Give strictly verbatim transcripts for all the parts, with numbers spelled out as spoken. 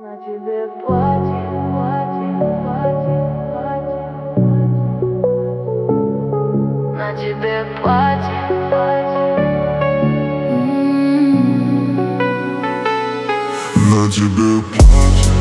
На тебе платье, платье, платье, платье. На тебе платье, платье. М-м-м. На тебе платье,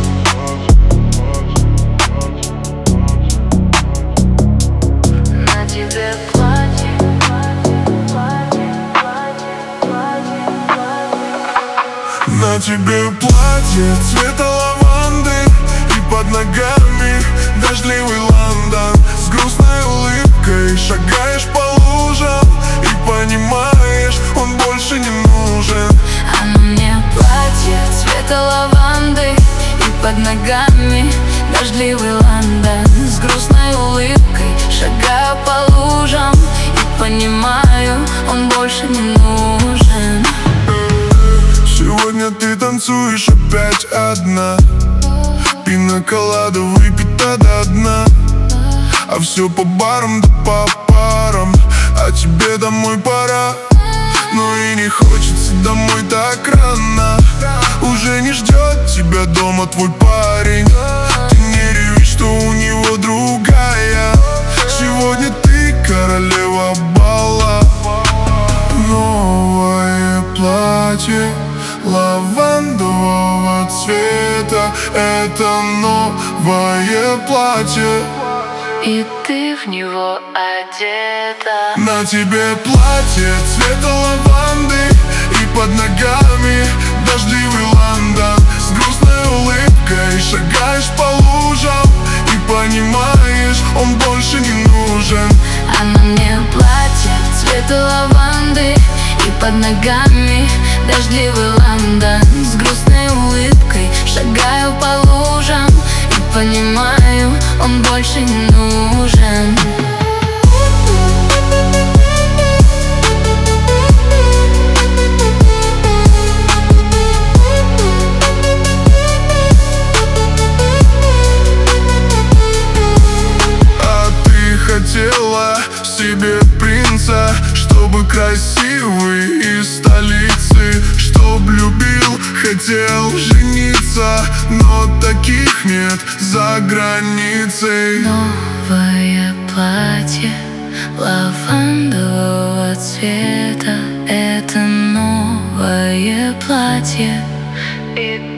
На тебе платье, платье, платье, платье, платье, платье. на тебе платье цвета лаванды, и под ногами дождливый Лондон. С грустной улыбкой шагаешь по лужам и понимаешь, он больше не нужен. А на мне платье цвета лаванды, и под ногами дождливый Лондон. С грустной улыбкой шагаю по лужам и понимаю, он больше не нужен. Сегодня ты танцуешь опять одна, пина-колада выпита до дна, а все по барам да по парам, а тебе домой пора. Но и не хочется домой так рано, уже не ждет тебя дома твой парень. Ты не реви, что у него другая, сегодня ты королева бала. Новое платье лавандового цвета, это новое платье, И ты в него одета. на тебе платье цвета лаванды, и под ногами дождливый Лондон. С грустной улыбкой шагаешь по лужам и понимаешь, он больше не нужен. А на мне платье цвета лаванды, и под ногами дождливый Лондон. С грустной улыбкой шагаю по лужам и понимаю, он больше не нужен. А ты хотела себе принца, чтобы красивый из столицы, чтоб любил, хотел жениться, но таких нет за границей. Новое платье лавандового цвета, это новое платье. И